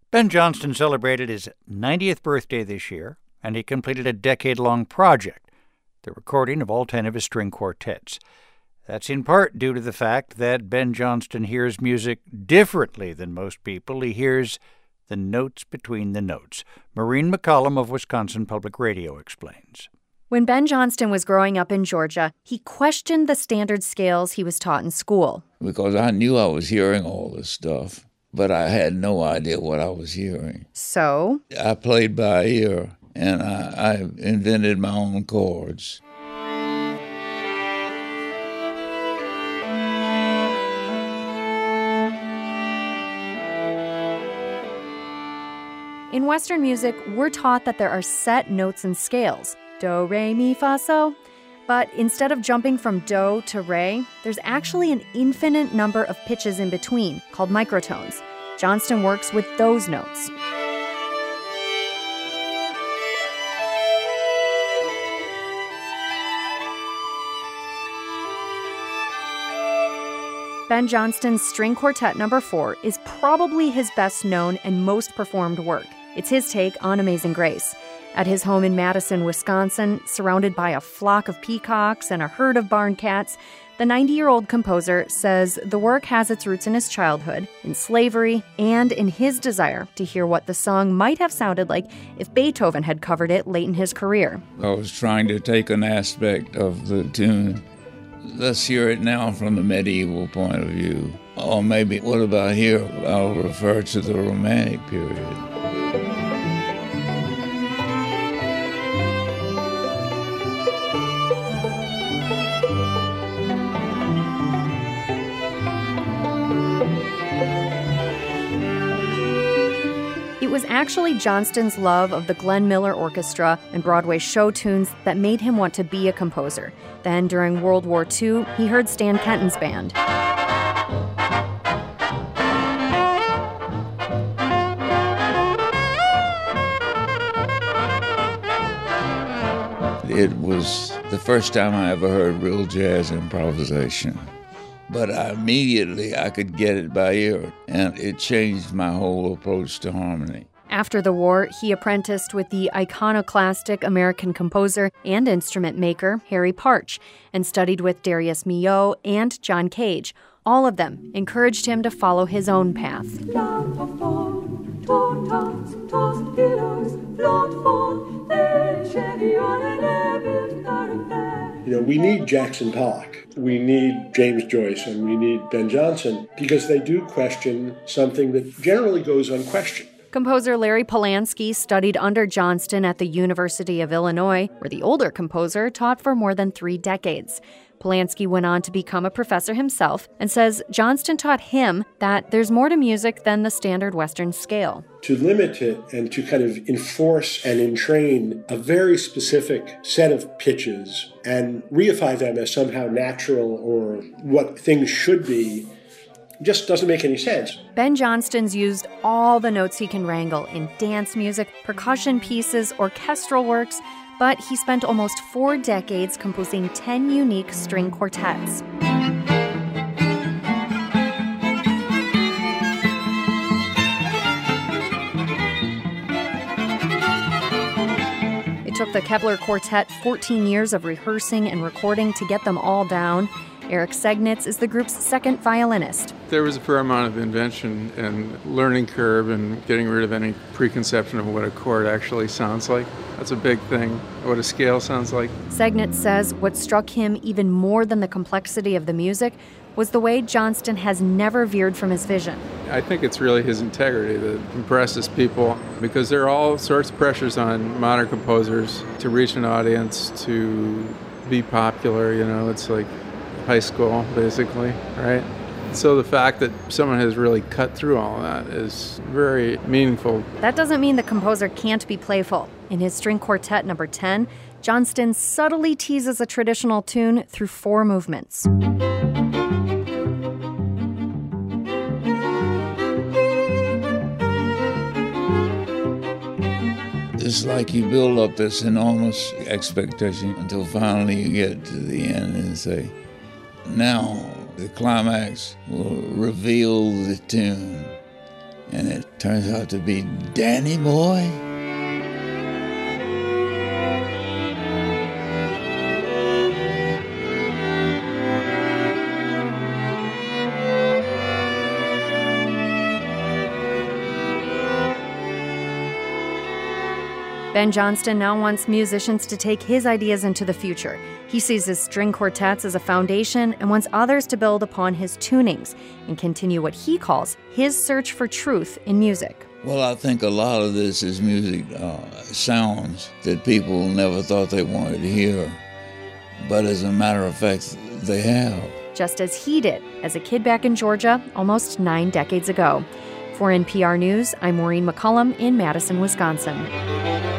Ben Johnston celebrated his 90th birthday this year, and he completed a decade-long project, the recording of all 10 of his string quartets. That's in part due to the fact that Ben Johnston hears music differently than most people. He hears the notes between the notes. Maureen McCollum of Wisconsin Public Radio explains. When Ben Johnston was growing up in Georgia, he questioned the standard scales he was taught in school. Because I knew I was hearing all this stuff, but I had no idea what I was hearing. So? I played by ear, and I invented my own chords. In Western music, we're taught that there are set notes and scales. Do, re, mi, fa, so. But instead of jumping from do to re, there's actually an infinite number of pitches in between, called microtones. Johnston works with those notes. Ben Johnston's String Quartet No. 4 is probably his best known and most performed work. It's his take on Amazing Grace. At his home in Madison, Wisconsin, surrounded by a flock of peacocks and a herd of barn cats, the 90-year-old composer says the work has its roots in his childhood, in slavery, and in his desire to hear what the song might have sounded like if Beethoven had covered it late in his career. I was trying to take an aspect of the tune. Let's hear it now from the medieval point of view. Or maybe, what about here? I'll refer to the Romantic period. It was actually Johnston's love of the Glenn Miller Orchestra and Broadway show tunes that made him want to be a composer. Then, during World War II, he heard Stan Kenton's band. It was the first time I ever heard real jazz improvisation. But I could get it by ear, and it changed my whole approach to harmony. After the war, he apprenticed with the iconoclastic American composer and instrument maker Harry Partch and studied with Darius Milhaud and John Cage. All of them encouraged him to follow his own path. We need Jackson Pollock, we need James Joyce, and we need Ben Johnston because they do question something that generally goes unquestioned. Composer Larry Polanski studied under Johnston at the University of Illinois, where the older composer taught for more than 3 decades. Polanski went on to become a professor himself and says Johnston taught him that there's more to music than the standard Western scale. To limit it and to kind of enforce and entrain a very specific set of pitches and reify them as somehow natural or what things should be just doesn't make any sense. Ben Johnston's used all the notes he can wrangle in dance music, percussion pieces, orchestral works, but he spent almost 4 decades composing 10 unique string quartets. It took the Kepler Quartet 14 years of rehearsing and recording to get them all down. Eric Segnitz is the group's second violinist. There was a fair amount of invention and learning curve and getting rid of any preconception of what a chord actually sounds like. That's a big thing, what a scale sounds like. Segnitz says what struck him even more than the complexity of the music was the way Johnston has never veered from his vision. I think it's really his integrity that impresses people because there are all sorts of pressures on modern composers to reach an audience, to be popular, it's like high school, basically, right? So the fact that someone has really cut through all that is very meaningful. That doesn't mean the composer can't be playful. In his String Quartet No. 10, Johnston subtly teases a traditional tune through 4 movements. It's like you build up this enormous expectation until finally you get to the end and say, now the climax will reveal the tune. and it turns out to be Danny Boy. Ben Johnston now wants musicians to take his ideas into the future. He sees his string quartets as a foundation and wants others to build upon his tunings and continue what he calls his search for truth in music. Well, I think a lot of this is music sounds that people never thought they wanted to hear, but as a matter of fact, they have. Just as he did as a kid back in Georgia almost 9 decades ago. For NPR News, I'm Maureen McCullum in Madison, Wisconsin.